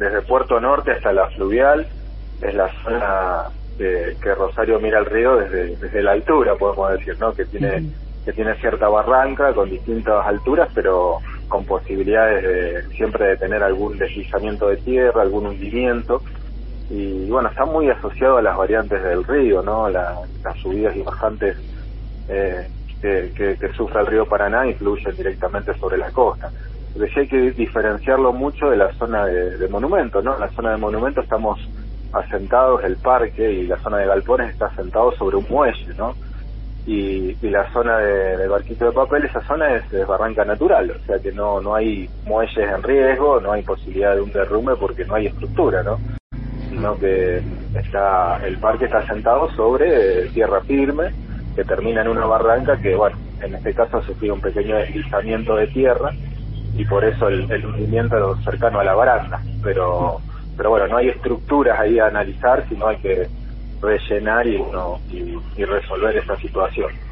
desde Puerto Norte hasta la Fluvial, es la zona que Rosario mira al río desde la altura, podemos decir, ¿no? Que tiene cierta barranca con distintas alturas, pero con posibilidades siempre de tener algún deslizamiento de tierra, algún hundimiento. Y bueno, está muy asociado a las variantes del río, ¿no? Las subidas y bajantes que sufre el río Paraná influyen directamente sobre la costa. Pero sí hay que diferenciarlo mucho de la zona de Monumento, ¿no? En la zona de Monumento estamos asentados, el parque y la zona de Galpones está asentado sobre un muelle, ¿no? Y la zona de Barquito de Papel, esa zona es barranca natural, o sea que no hay muelles en riesgo, no hay posibilidad de un derrumbe porque no hay estructura, ¿no? Sino que el parque está asentado sobre tierra firme, que termina en una barranca que, bueno, en este caso ha sufrido un pequeño deslizamiento de tierra y por eso el hundimiento cercano a la baranda, pero bueno, no hay estructuras ahí a analizar, sino hay que rellenar y resolver esa situación.